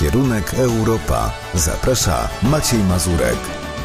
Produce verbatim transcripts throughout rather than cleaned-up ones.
Kierunek Europa. Zaprasza Maciej Mazurek.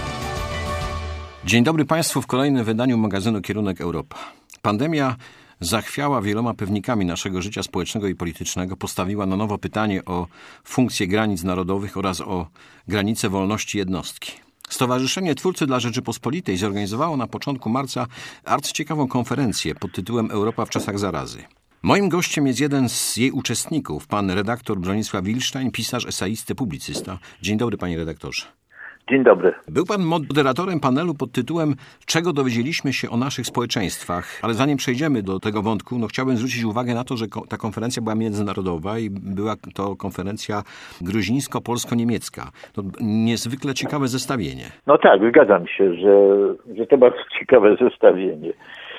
Dzień dobry Państwu w kolejnym wydaniu magazynu Kierunek Europa. Pandemia zachwiała wieloma pewnikami naszego życia społecznego i politycznego, postawiła na nowo pytanie o funkcję granic narodowych oraz o granice wolności jednostki. Stowarzyszenie Twórcy dla Rzeczypospolitej zorganizowało na początku marca arcyciekawą konferencję pod tytułem Europa w czasach zarazy. Moim gościem jest jeden z jej uczestników, pan redaktor Bronisław Wilsztajn, pisarz, eseisty, publicysta. Dzień dobry, panie redaktorze. Dzień dobry. Był pan moderatorem panelu pod tytułem Czego dowiedzieliśmy się o naszych społeczeństwach? Ale zanim przejdziemy do tego wątku, no chciałbym zwrócić uwagę na to, że ta konferencja była międzynarodowa i była to konferencja gruzińsko-polsko-niemiecka. To niezwykle ciekawe zestawienie. No tak, zgadzam się, że, że to bardzo ciekawe zestawienie.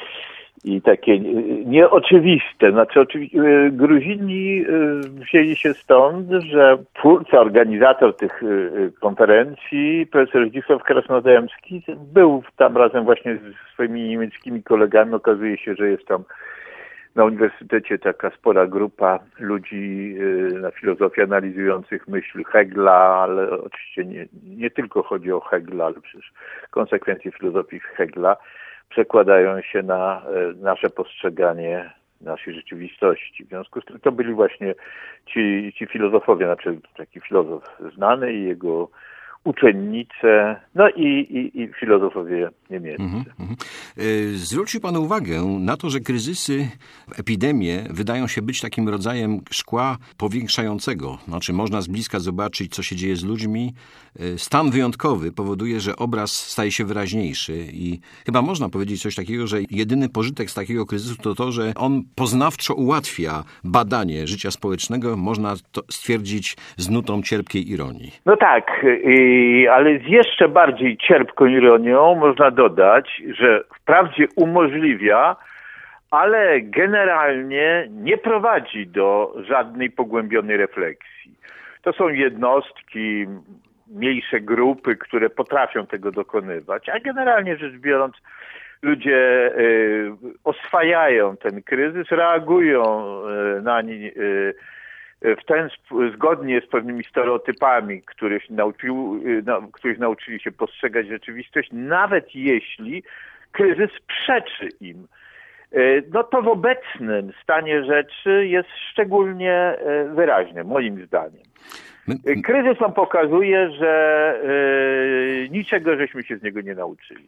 I takie nieoczywiste. Znaczy, oczywiście Gruzini wzięli się stąd, że twórca, organizator tych konferencji, profesor Zdzisław Krasnodębski, był tam razem właśnie ze swoimi niemieckimi kolegami. Okazuje się, że jest tam na uniwersytecie taka spora grupa ludzi na filozofię analizujących myśl Hegla, ale oczywiście nie, nie tylko chodzi o Hegla, ale przecież konsekwencje filozofii Hegla przekładają się na nasze postrzeganie naszej rzeczywistości. W związku z tym to byli właśnie ci, ci filozofowie, znaczy taki filozof znany i jego uczennice, no i, i, i filozofowie niemieccy. Mhm, mhm. Zwrócił pan uwagę na to, że kryzysy, epidemie wydają się być takim rodzajem szkła powiększającego. Znaczy można z bliska zobaczyć, co się dzieje z ludźmi. Stan wyjątkowy powoduje, że obraz staje się wyraźniejszy i chyba można powiedzieć coś takiego, że jedyny pożytek z takiego kryzysu to to, że on poznawczo ułatwia badanie życia społecznego, można to stwierdzić z nutą cierpkiej ironii. No tak, ale z jeszcze bardziej cierpką ironią można dodać, że wprawdzie umożliwia, ale generalnie nie prowadzi do żadnej pogłębionej refleksji. To są jednostki, mniejsze grupy, które potrafią tego dokonywać, a generalnie rzecz biorąc ludzie y, oswajają ten kryzys, reagują y, na nie y, w ten zgodnie z pewnymi stereotypami, których, nauczył, na, których nauczyli się postrzegać rzeczywistość, nawet jeśli kryzys przeczy im. No to w obecnym stanie rzeczy jest szczególnie wyraźne, moim zdaniem. Kryzys nam pokazuje, że niczego żeśmy się z niego nie nauczyli.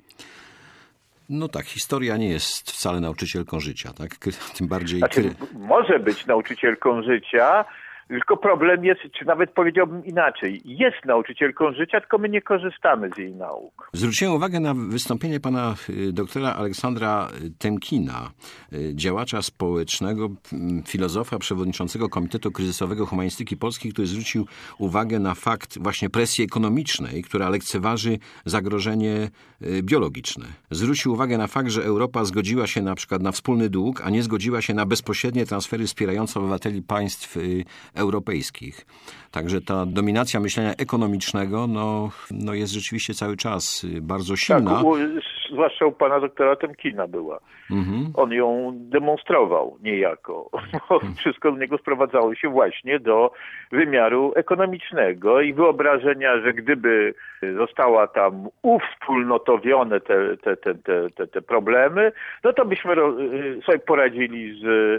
No tak, historia nie jest wcale nauczycielką życia, tak? Tym bardziej... Znaczy, może być nauczycielką życia, tylko problem jest, czy nawet powiedziałbym inaczej, jest nauczycielką życia, tylko my nie korzystamy z jej nauk. Zwróciłem uwagę na wystąpienie pana doktora Aleksandra Temkina, działacza społecznego, filozofa, przewodniczącego Komitetu Kryzysowego Humanistyki Polskiej, który zwrócił uwagę na fakt właśnie presji ekonomicznej, która lekceważy zagrożenie biologiczne. Zwrócił uwagę na fakt, że Europa zgodziła się na przykład na wspólny dług, a nie zgodziła się na bezpośrednie transfery wspierające obywateli państw europejskich. Także ta dominacja myślenia ekonomicznego no, no jest rzeczywiście cały czas bardzo silna. Tak, u, zwłaszcza u pana doktora Temkina była. Mhm. On ją demonstrował niejako. Wszystko u niego sprowadzało się właśnie do wymiaru ekonomicznego i wyobrażenia, że gdyby została tam uwspólnotowione te, te, te, te, te, te problemy, no to byśmy sobie poradzili z,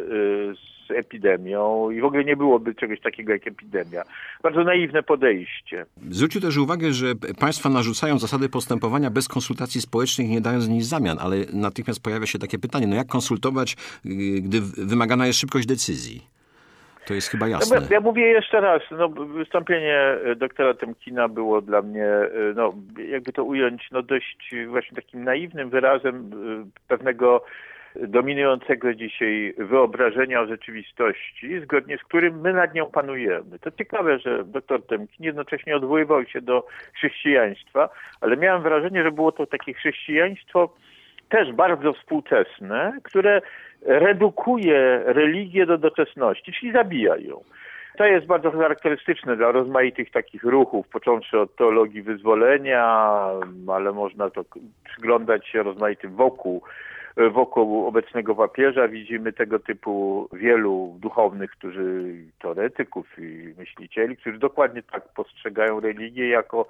z z epidemią i w ogóle nie byłoby czegoś takiego jak epidemia. Bardzo naiwne podejście. Zwrócił też uwagę, że państwa narzucają zasady postępowania bez konsultacji społecznych, nie dając nic w zamian, ale natychmiast pojawia się takie pytanie, no jak konsultować, gdy wymagana jest szybkość decyzji? To jest chyba jasne. No, ja mówię jeszcze raz, no, wystąpienie doktora Temkina było dla mnie, no, jakby to ująć, no, dość właśnie takim naiwnym wyrazem pewnego dominującego dzisiaj wyobrażenia o rzeczywistości, zgodnie z którym my nad nią panujemy. To ciekawe, że doktor Temkin jednocześnie odwoływał się do chrześcijaństwa, ale miałem wrażenie, że było to takie chrześcijaństwo też bardzo współczesne, które redukuje religię do doczesności, czyli zabija ją. To jest bardzo charakterystyczne dla rozmaitych takich ruchów, począwszy od teologii wyzwolenia, ale można to przyglądać się rozmaitym wokół wokół obecnego papieża. Widzimy tego typu wielu duchownych, którzy, teoretyków i myślicieli, którzy dokładnie tak postrzegają religię jako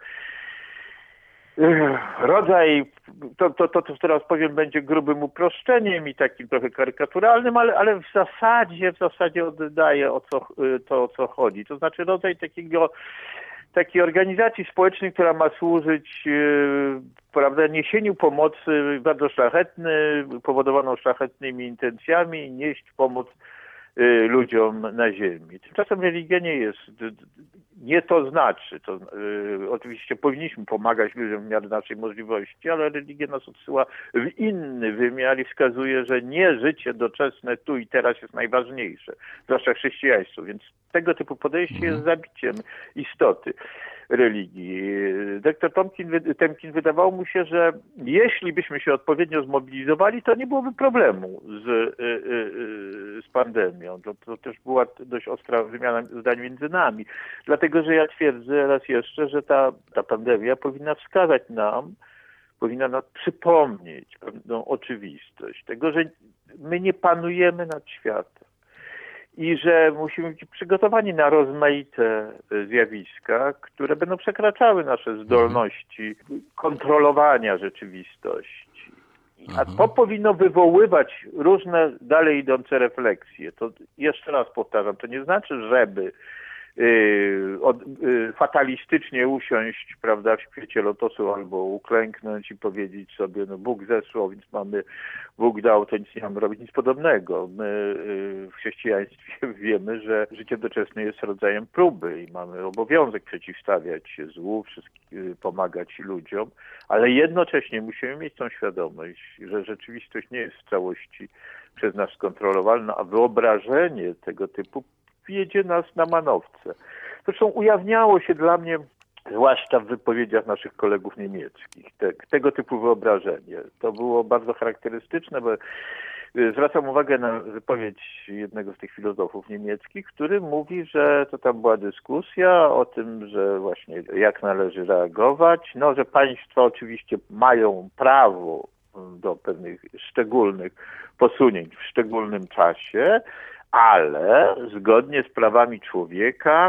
rodzaj, to, to, to, co teraz powiem, będzie grubym uproszczeniem i takim trochę karykaturalnym, ale, ale w zasadzie, w zasadzie oddaje o co, to, o co chodzi. To znaczy rodzaj takiego, takiej organizacji społecznej, która ma służyć, prawda, niesieniu pomocy bardzo szlachetnej, powodowaną szlachetnymi intencjami, nieść pomoc ludziom na ziemi. Tymczasem religia nie jest, nie to znaczy, to y, oczywiście powinniśmy pomagać ludziom w miarę naszej możliwości, ale religia nas odsyła w inny wymiar i wskazuje, że nie życie doczesne tu i teraz jest najważniejsze, zwłaszcza chrześcijaństwo, więc tego typu podejście jest zabiciem istoty religii. Doktor Tomkin, Temkin wydawało mu się, że jeśli byśmy się odpowiednio zmobilizowali, to nie byłoby problemu z, z pandemią. To, to też była dość ostra wymiana zdań między nami. Dlatego, że ja twierdzę raz jeszcze, że ta, ta pandemia powinna wskazać nam, powinna nam przypomnieć pewną oczywistość tego, że my nie panujemy nad światem. I że musimy być przygotowani na rozmaite zjawiska, które będą przekraczały nasze zdolności kontrolowania rzeczywistości. A to powinno wywoływać różne dalej idące refleksje. To jeszcze raz powtarzam, to nie znaczy, żeby Yy, od, yy, fatalistycznie usiąść, prawda, w świecie lotosu albo uklęknąć i powiedzieć sobie, no Bóg zesłał, więc mamy, Bóg dał, to nic nie mamy robić, nic podobnego. My yy, w chrześcijaństwie wiemy, że życie doczesne jest rodzajem próby i mamy obowiązek przeciwstawiać się złu, yy, pomagać ludziom, ale jednocześnie musimy mieć tą świadomość, że rzeczywistość nie jest w całości przez nas skontrolowana, a wyobrażenie tego typu wiedzie nas na manowce. Zresztą ujawniało się dla mnie, zwłaszcza w wypowiedziach naszych kolegów niemieckich, te, tego typu wyobrażenie. To było bardzo charakterystyczne, bo zwracam uwagę na wypowiedź jednego z tych filozofów niemieckich, który mówi, że to tam była dyskusja o tym, że właśnie jak należy reagować, no, że państwa oczywiście mają prawo do pewnych szczególnych posunięć w szczególnym czasie, ale zgodnie z prawami człowieka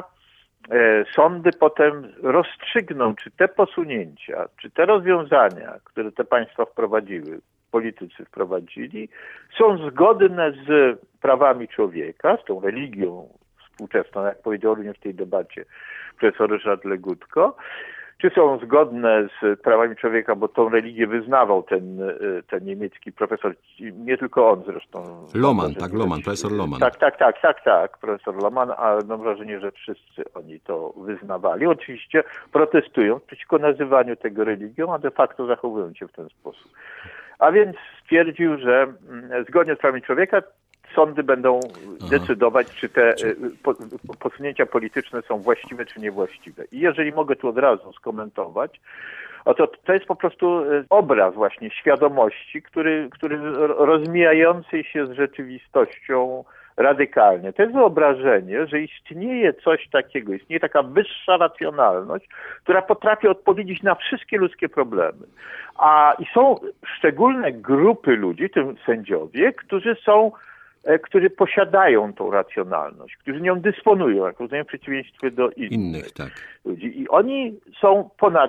e, sądy potem rozstrzygną, czy te posunięcia, czy te rozwiązania, które te państwa wprowadziły, politycy wprowadzili, są zgodne z prawami człowieka, z tą religią współczesną, jak powiedział również w tej debacie profesor Ryszard Legutko, czy są zgodne z prawami człowieka, bo tą religię wyznawał ten, ten niemiecki profesor, nie tylko on zresztą. Loman, tak, Loman, profesor Loman. Tak, tak, tak, tak, tak, profesor Loman, ale mam wrażenie, że wszyscy oni to wyznawali. Oczywiście protestują przeciwko nazywaniu tego religią, a de facto zachowują się w ten sposób. A więc stwierdził, że zgodnie z prawami człowieka sądy będą Aha. decydować, czy te po, posunięcia polityczne są właściwe, czy niewłaściwe. I jeżeli mogę tu od razu skomentować, to to jest po prostu obraz właśnie świadomości, który, który rozmijający się z rzeczywistością radykalnie. To jest wyobrażenie, że istnieje coś takiego, istnieje taka wyższa racjonalność, która potrafi odpowiedzieć na wszystkie ludzkie problemy. A i są szczególne grupy ludzi, w tym sędziowie, którzy są którzy posiadają tą racjonalność, którzy nią dysponują, jak rozumiem, w przeciwieństwie do innych, innych tak. ludzi. I oni są ponad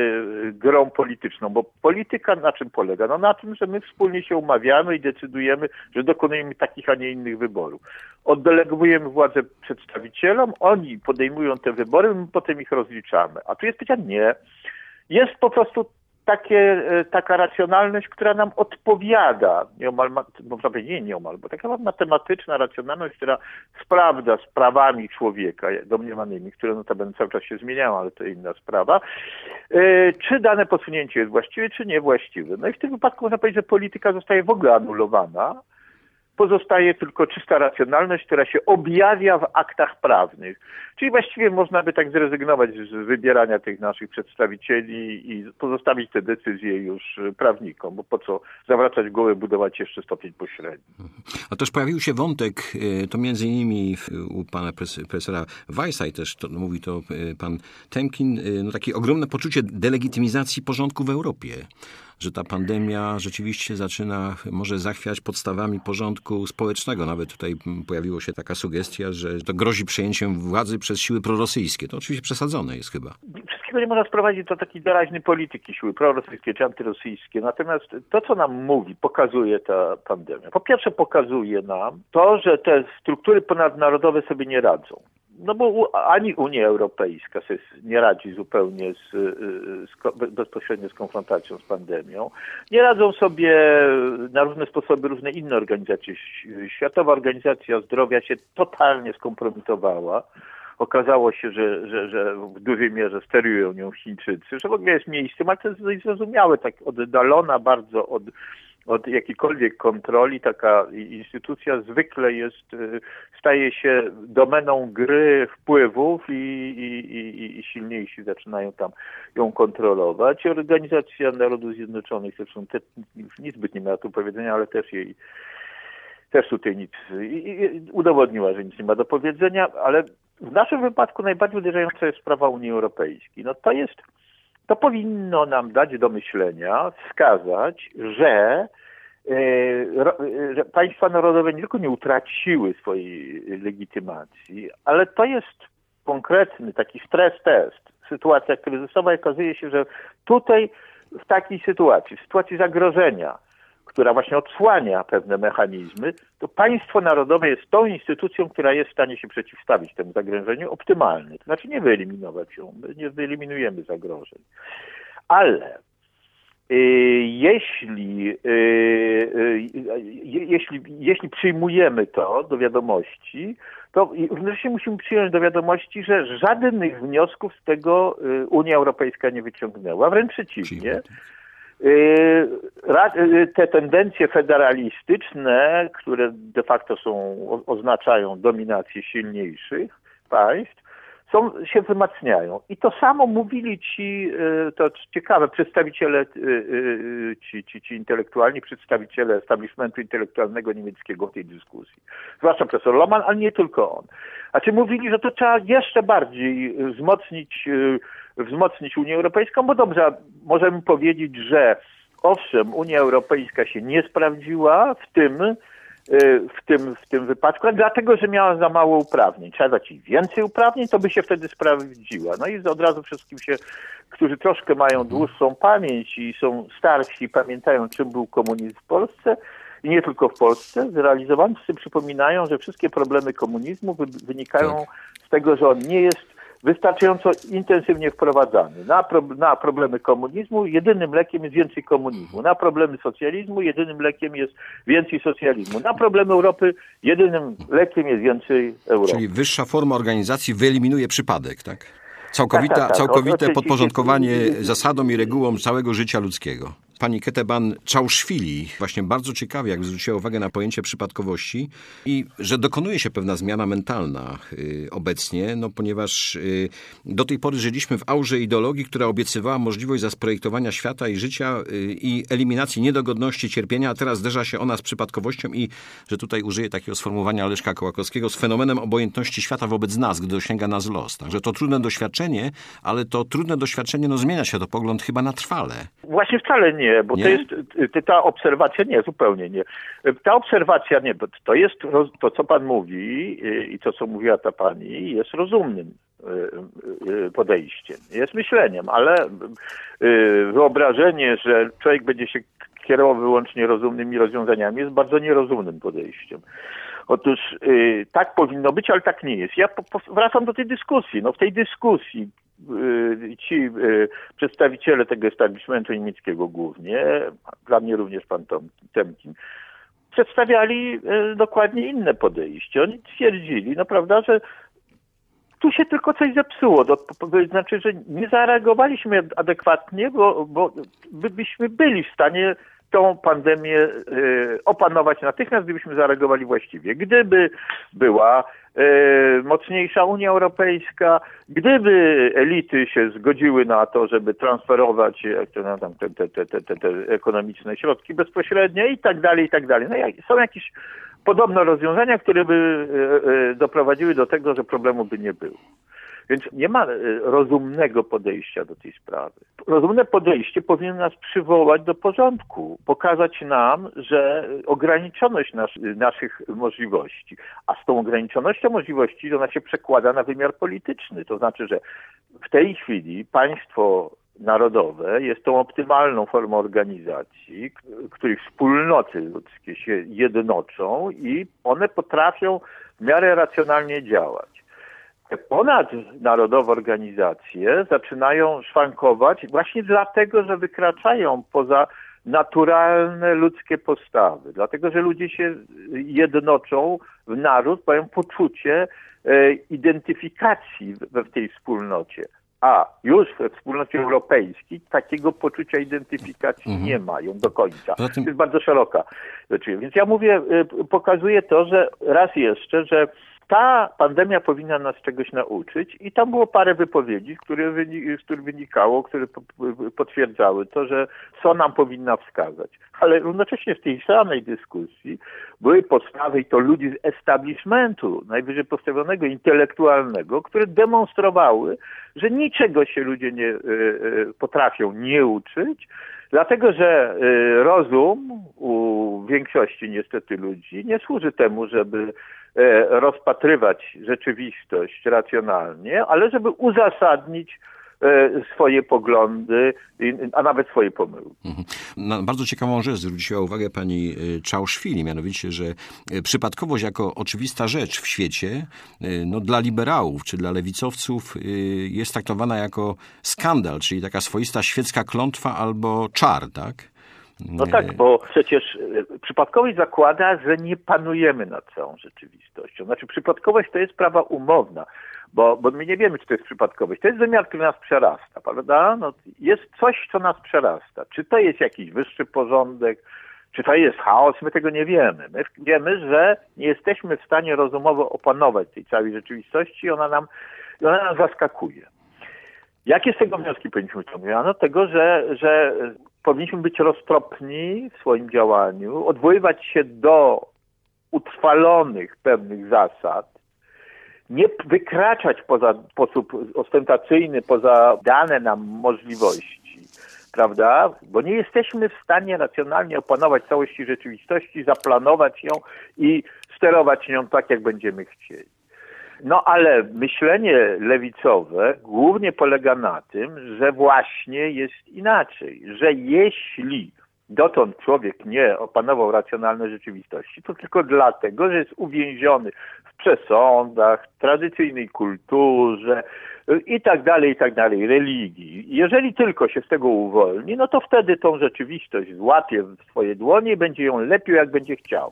y, grą polityczną, bo polityka na czym polega? No na tym, że my wspólnie się umawiamy i decydujemy, że dokonujemy takich, a nie innych wyborów. Oddelegujemy władzę przedstawicielom, oni podejmują te wybory, my potem ich rozliczamy. A tu jest pytanie, nie. Jest po prostu Takie, taka racjonalność, która nam odpowiada, nieomal, można powiedzieć, nie nieomal, bo taka matematyczna racjonalność, która sprawdza z prawami człowieka, domniemanymi, które notabene cały czas się zmieniają, ale to inna sprawa, yy, czy dane posunięcie jest właściwe, czy niewłaściwe. No i w tym wypadku można powiedzieć, że polityka zostaje w ogóle anulowana, pozostaje tylko czysta racjonalność, która się objawia w aktach prawnych. Czyli właściwie można by tak zrezygnować z wybierania tych naszych przedstawicieli i pozostawić te decyzje już prawnikom, bo po co zawracać głowę, budować jeszcze stopień pośredni. A też pojawił się wątek, to między innymi u pana profesora Weissa i też to, mówi to pan Temkin, no takie ogromne poczucie delegitymizacji porządku w Europie. Że ta pandemia rzeczywiście zaczyna, może zachwiać podstawami porządku społecznego. Nawet tutaj pojawiła się taka sugestia, że to grozi przejęciem władzy przez siły prorosyjskie. To oczywiście przesadzone jest chyba. Wszystkiego nie można sprowadzić do takiej doraźnej polityki siły prorosyjskie czy antyrosyjskie. Natomiast to, co nam mówi, pokazuje ta pandemia. Po pierwsze pokazuje nam to, że te struktury ponadnarodowe sobie nie radzą. No bo ani Unia Europejska sobie nie radzi zupełnie z, z, bezpośrednio z konfrontacją z pandemią. Nie radzą sobie na różne sposoby różne inne organizacje. Światowa Organizacja Zdrowia się totalnie skompromitowała. Okazało się, że, że, że w dużej mierze sterują nią Chińczycy, że w ogóle jest miejscem, ale to jest dość zrozumiałe, tak oddalona bardzo od od jakiejkolwiek kontroli. Taka instytucja zwykle jest, staje się domeną gry wpływów i, i, i, i silniejsi zaczynają tam ją kontrolować. Organizacja Narodów Zjednoczonych, zresztą te, już niezbyt nie miała tu powiedzenia, ale też jej też tutaj nic i, i udowodniła, że nic nie ma do powiedzenia, ale w naszym wypadku najbardziej uderzająca jest sprawa Unii Europejskiej. No to jest To powinno nam dać do myślenia, wskazać, że, yy, że państwa narodowe nie tylko nie utraciły swojej legitymacji, ale to jest konkretny taki stres test. Sytuacja kryzysowa, okazuje się, że tutaj w takiej sytuacji, w sytuacji zagrożenia, która właśnie odsłania pewne mechanizmy, to państwo narodowe jest tą instytucją, która jest w stanie się przeciwstawić temu zagrożeniu optymalnie. To znaczy nie wyeliminować ją, my nie wyeliminujemy zagrożeń. Ale y, jeśli, y, y, jeśli, jeśli przyjmujemy to do wiadomości, to wreszcie musimy przyjąć do wiadomości, że żadnych wniosków z tego Unia Europejska nie wyciągnęła, wręcz przeciwnie. Te tendencje federalistyczne, które de facto są, oznaczają dominację silniejszych państw, są, się wzmacniają. I to samo mówili ci, to ciekawe, przedstawiciele, ci, ci, ci intelektualni przedstawiciele establishmentu intelektualnego niemieckiego w tej dyskusji. Zwłaszcza profesor Lohmann, ale nie tylko on. Znaczy mówili, że to trzeba jeszcze bardziej wzmocnić wzmocnić Unię Europejską, bo dobrze, możemy powiedzieć, że owszem, Unia Europejska się nie sprawdziła w tym, w tym, w tym wypadku, ale dlatego, że miała za mało uprawnień. Trzeba dać jej więcej uprawnień, to by się wtedy sprawdziła. No i od razu wszystkim się, którzy troszkę mają dłuższą pamięć i są starsi i pamiętają, czym był komunizm w Polsce, i nie tylko w Polsce, zrealizowani sobie przypominają, że wszystkie problemy komunizmu wynikają tak. z tego, że on nie jest wystarczająco intensywnie wprowadzany. Na, pro, na problemy komunizmu jedynym lekiem jest więcej komunizmu. Na problemy socjalizmu jedynym lekiem jest więcej socjalizmu. Na problemy Europy jedynym lekiem jest więcej Europy. Czyli wyższa forma organizacji wyeliminuje przypadek, tak? Całkowita, tak, tak, tak. Całkowite podporządkowanie zasadom i regułom całego życia ludzkiego. Pani Keteban Czałszwili właśnie bardzo ciekawie, jak zwróciła uwagę na pojęcie przypadkowości i że dokonuje się pewna zmiana mentalna y, obecnie, no ponieważ y, do tej pory żyliśmy w aurze ideologii, która obiecywała możliwość zasprojektowania świata i życia y, i eliminacji niedogodności, cierpienia, a teraz zderza się ona z przypadkowością i, że tutaj użyję takiego sformułowania Leszka Kołakowskiego, z fenomenem obojętności świata wobec nas, gdy dosięga nas los. Także to trudne doświadczenie, ale to trudne doświadczenie, no zmienia się to pogląd chyba na trwale. Właśnie wcale nie. Nie, bo nie? to jest, ta obserwacja, nie, zupełnie nie. Ta obserwacja, nie, bo to jest, to co pan mówi i to co mówiła ta pani, jest rozumnym podejściem, jest myśleniem, ale wyobrażenie, że człowiek będzie się kierował wyłącznie rozumnymi rozwiązaniami, jest bardzo nierozumnym podejściem. Otóż tak powinno być, ale tak nie jest. Ja wracam do tej dyskusji. No w tej dyskusji ci przedstawiciele tego establishmentu niemieckiego głównie, dla mnie również pan Temkin, przedstawiali dokładnie inne podejście. Oni twierdzili, no prawda, że tu się tylko coś zepsuło. To znaczy, że nie zareagowaliśmy adekwatnie, bo, bo byśmy byli w stanie tą pandemię opanować natychmiast, gdybyśmy zareagowali właściwie. Gdyby była mocniejsza Unia Europejska, gdyby elity się zgodziły na to, żeby transferować te, te, te, te, te, te ekonomiczne środki bezpośrednie i tak dalej, i tak dalej. No, są jakieś podobne rozwiązania, które by doprowadziły do tego, że problemu by nie było. Więc nie ma rozumnego podejścia do tej sprawy. Rozumne podejście powinno nas przywołać do porządku, pokazać nam, że ograniczoność nas, naszych możliwości, a z tą ograniczonością możliwości ona się przekłada na wymiar polityczny. To znaczy, że w tej chwili państwo narodowe jest tą optymalną formą organizacji, których wspólnoty ludzkie się jednoczą i one potrafią w miarę racjonalnie działać. Te ponadnarodowe organizacje zaczynają szwankować właśnie dlatego, że wykraczają poza naturalne ludzkie postawy. Dlatego, że ludzie się jednoczą w naród, mają poczucie e, identyfikacji we w tej wspólnocie. A już we wspólnocie europejskiej takiego poczucia identyfikacji mhm. nie mają do końca. To jest bardzo szeroka rzecz. Więc ja mówię, pokazuję to, że raz jeszcze, że ta pandemia powinna nas czegoś nauczyć i tam było parę wypowiedzi, które wyni- z których wynikało, które po- potwierdzały to, że co nam powinna wskazać. Ale równocześnie w tej samej dyskusji były postawy i to ludzi z establishmentu, najwyżej postawionego, intelektualnego, które demonstrowały, że niczego się ludzie nie y, y, potrafią nie uczyć, dlatego że y, rozum u większości niestety ludzi nie służy temu, żeby rozpatrywać rzeczywistość racjonalnie, ale żeby uzasadnić swoje poglądy, a nawet swoje pomyłki. Mhm. Na bardzo ciekawą rzecz zwróciła uwagę pani Czałszwili, mianowicie, że przypadkowość jako oczywista rzecz w świecie, no dla liberałów czy dla lewicowców jest traktowana jako skandal, czyli taka swoista świecka klątwa albo czar, tak? No tak, bo przecież przypadkowość zakłada, że nie panujemy nad całą rzeczywistością. Znaczy przypadkowość to jest sprawa umowna, bo, bo my nie wiemy, czy to jest przypadkowość. To jest wymiar, który nas przerasta, prawda? No, jest coś, co nas przerasta. Czy to jest jakiś wyższy porządek, czy to jest chaos, my tego nie wiemy. My wiemy, że nie jesteśmy w stanie rozumowo opanować tej całej rzeczywistości i ona nam, ona nas zaskakuje. Jakie z tego wnioski powinniśmy wyciągnąć? Ano tego, że, że powinniśmy być roztropni w swoim działaniu, odwoływać się do utrwalonych pewnych zasad, nie wykraczać poza w sposób ostentacyjny, poza dane nam możliwości, prawda? Bo nie jesteśmy w stanie racjonalnie opanować całości rzeczywistości, zaplanować ją i sterować nią tak, jak będziemy chcieli. No ale myślenie lewicowe głównie polega na tym, że właśnie jest inaczej, że jeśli dotąd człowiek nie opanował racjonalnej rzeczywistości, to tylko dlatego, że jest uwięziony w przesądach, tradycyjnej kulturze i tak dalej, i tak dalej, religii. Jeżeli tylko się z tego uwolni, no to wtedy tą rzeczywistość złapie w swoje dłonie i będzie ją lepił, jak będzie chciał.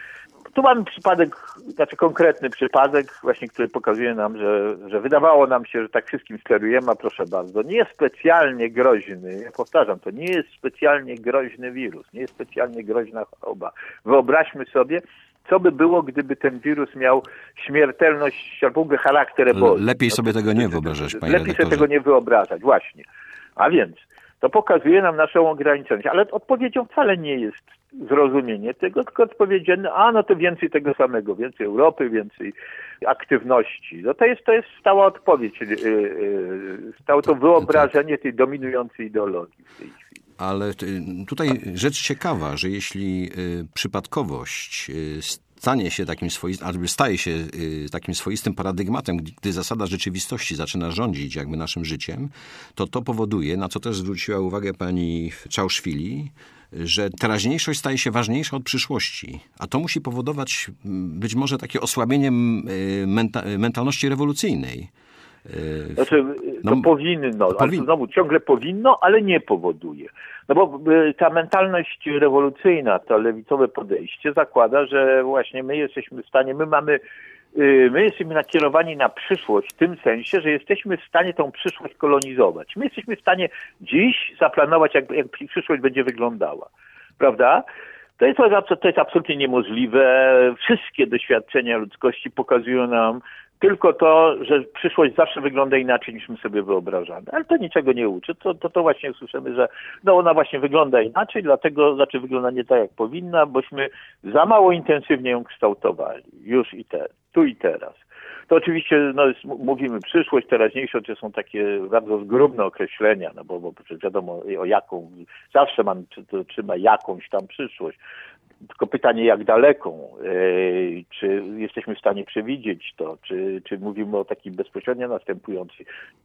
Tu mamy przypadek, znaczy konkretny przypadek właśnie, który pokazuje nam, że, że wydawało nam się, że tak wszystkim sterujemy, a proszę bardzo, nie jest specjalnie groźny, ja powtarzam, to nie jest specjalnie groźny wirus, nie jest specjalnie groźna choroba. Wyobraźmy sobie, co by było, gdyby ten wirus miał śmiertelność albo w ogóle charakter eboli. Lepiej sobie tego nie wyobrażać, panie Lepiej redaktorze. sobie tego nie wyobrażać, właśnie. A więc to pokazuje nam naszą ograniczoność, ale odpowiedzią wcale nie jest zrozumienie tego, tylko odpowiedziane, a no to więcej tego samego, więcej Europy, więcej aktywności. No to jest, to jest stała odpowiedź, yy, yy, stałe to wyobrażenie tej dominującej ideologii w tej chwili. Ale tutaj rzecz ciekawa, że jeśli przypadkowość stanie się takim swoistym, albo staje się takim swoistym paradygmatem, gdy zasada rzeczywistości zaczyna rządzić jakby naszym życiem, to to powoduje, na co też zwróciła uwagę pani Czałszwili, że teraźniejszość staje się ważniejsza od przyszłości. A to musi powodować być może takie osłabienie menta- mentalności rewolucyjnej. Znaczy, to no, powinno, powin... ale to znowu ciągle powinno, ale nie powoduje. No bo ta mentalność rewolucyjna, to lewicowe podejście zakłada, że właśnie my jesteśmy w stanie, my mamy, my jesteśmy nakierowani na przyszłość w tym sensie, że jesteśmy w stanie tą przyszłość kolonizować. My jesteśmy w stanie dziś zaplanować, jak, jak przyszłość będzie wyglądała. prawda? To jest, to jest absolutnie niemożliwe. Wszystkie doświadczenia ludzkości pokazują nam tylko to, że przyszłość zawsze wygląda inaczej niż my sobie wyobrażamy. Ale to niczego nie uczy. To, to, to właśnie słyszymy, że no ona właśnie wygląda inaczej, dlatego znaczy wygląda nie tak jak powinna, bośmy za mało intensywnie ją kształtowali. Już i te, tu i teraz. To oczywiście no, jest, mówimy przyszłość, teraźniejszość, to są takie bardzo zgrubne określenia, no bo, bo wiadomo o jaką, zawsze man trzyma jakąś tam przyszłość. Tylko pytanie, jak daleką, yy, czy jesteśmy w stanie przewidzieć to, czy, czy mówimy o takiej bezpośrednio następującej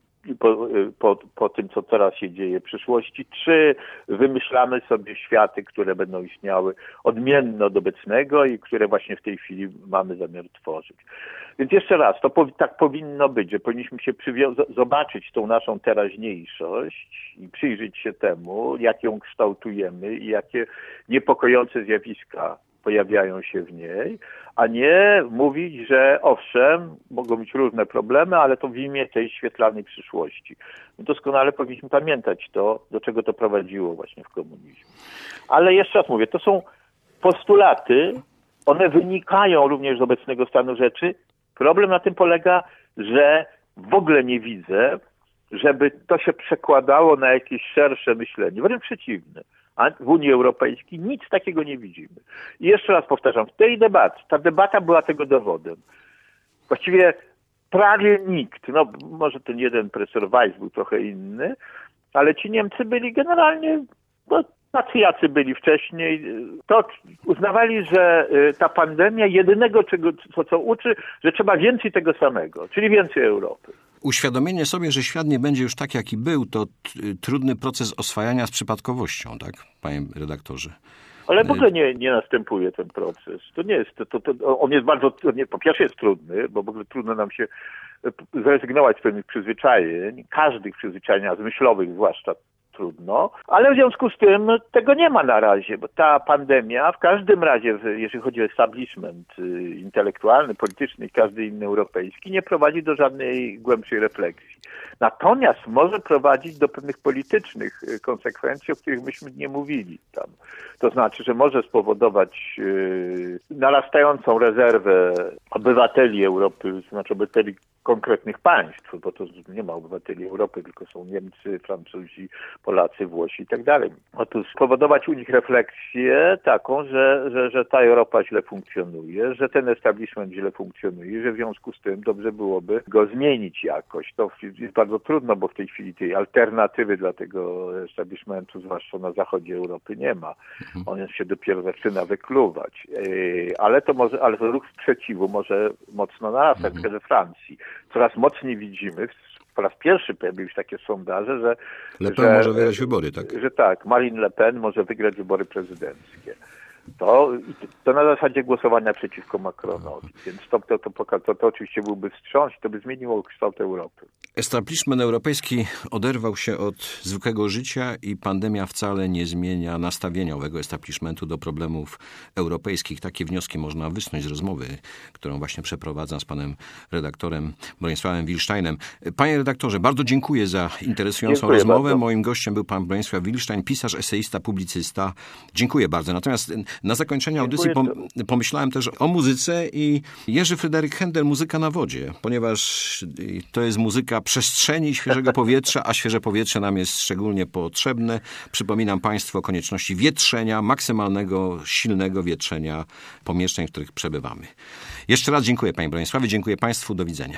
po, po, po tym, co teraz się dzieje w przyszłości, czy wymyślamy sobie światy, które będą istniały odmienne od obecnego i które właśnie w tej chwili mamy zamiar tworzyć. Więc jeszcze raz, to po, tak powinno być, że powinniśmy się przywią- zobaczyć tą naszą teraźniejszość i przyjrzeć się temu, jak ją kształtujemy i jakie niepokojące zjawiska pojawiają się w niej, a nie mówić, że owszem, mogą być różne problemy, ale to w imię tej świetlanej przyszłości. My doskonale powinniśmy pamiętać to, do czego to prowadziło właśnie w komunizmie. Ale jeszcze raz mówię, to są postulaty, one wynikają również z obecnego stanu rzeczy. Problem na tym polega, że w ogóle nie widzę, żeby to się przekładało na jakieś szersze myślenie. Wręcz przeciwnie. A w Unii Europejskiej nic takiego nie widzimy. I jeszcze raz powtarzam, w tej debacie, ta debata była tego dowodem. Właściwie prawie nikt, no może ten jeden profesor Weiss był trochę inny, ale ci Niemcy byli generalnie, no, tacy jacy byli wcześniej, to uznawali, że ta pandemia jedynego, czego, co, co uczy, że trzeba więcej tego samego, czyli więcej Europy. Uświadomienie sobie, że świat nie będzie już tak, jaki był, to t- trudny proces oswajania z przypadkowością, tak, panie redaktorze? Ale w ogóle nie, nie następuje ten proces. To nie jest, to, to, to, on jest bardzo, nie, po pierwsze jest trudny, bo w ogóle trudno nam się zrezygnować z pewnych przyzwyczajeń, każdych przyzwyczajeń, a zmyślowych zwłaszcza trudno, ale w związku z tym tego nie ma na razie, bo ta pandemia w każdym razie, jeżeli chodzi o establishment intelektualny, polityczny i każdy inny europejski, nie prowadzi do żadnej głębszej refleksji. Natomiast może prowadzić do pewnych politycznych konsekwencji, o których myśmy nie mówili tam. To znaczy, że może spowodować yy, narastającą rezerwę obywateli Europy, to znaczy obywateli konkretnych państw, bo to nie ma obywateli Europy, tylko są Niemcy, Francuzi, Polacy, Włosi i tak dalej. Otóż spowodować u nich refleksję taką, że, że, że ta Europa źle funkcjonuje, że ten establishment źle funkcjonuje, że w związku z tym dobrze byłoby go zmienić jakoś. To jest bardzo trudno, bo w tej chwili tej alternatywy dla tego establishmentu, zwłaszcza na zachodzie Europy, nie ma. On się dopiero zaczyna wykluwać. Ale to może, ale to ruch sprzeciwu może mocno narastać, mhm. we Francji. Coraz mocniej widzimy, po raz pierwszy pojawiły się takie sondaże, że Le Pen że, może wygrać wybory, tak? Że tak, Marine Le Pen może wygrać wybory prezydenckie. To, to na zasadzie głosowania przeciwko Macronowi. Więc to, to, to, to, to oczywiście byłby wstrząs, to by zmieniło kształt Europy. Establishment europejski oderwał się od zwykłego życia i pandemia wcale nie zmienia nastawienia owego establishmentu do problemów europejskich. Takie wnioski można wysnuć z rozmowy, którą właśnie przeprowadzam z panem redaktorem Bronisławem Wilsztajnem. Panie redaktorze, bardzo dziękuję za interesującą dziękuję rozmowę. Bardzo. Moim gościem był pan Bronisław Wilsztajn, pisarz, eseista, publicysta. Dziękuję bardzo. Natomiast na zakończenie audycji pom- pomyślałem też o muzyce i Jerzy Fryderyk Händel, Muzyka na wodzie, ponieważ to jest muzyka przestrzeni, świeżego powietrza, a świeże powietrze nam jest szczególnie potrzebne. Przypominam państwu o konieczności wietrzenia, maksymalnego, silnego wietrzenia pomieszczeń, w których przebywamy. Jeszcze raz dziękuję panie Bronisławie, dziękuję państwu, do widzenia.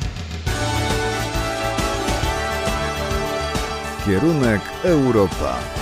Kierunek Europa.